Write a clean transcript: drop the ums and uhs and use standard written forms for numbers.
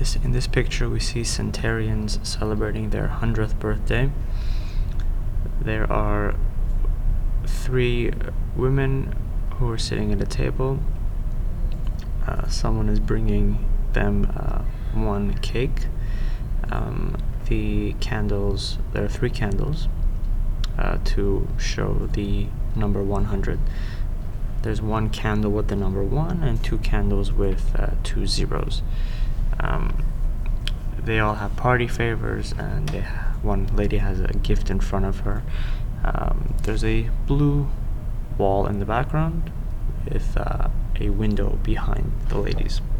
In this picture, we see Centurions celebrating their 100th birthday. There are 3 women who are sitting at a table. Someone is bringing them 1 cake. The candles, there are 3 candles to show the number 100. There's 1 candle with the number 1 and 2 candles with 2 zeros. They all have party favors, and one lady has a gift in front of her. There's a blue wall in the background with a window behind the ladies.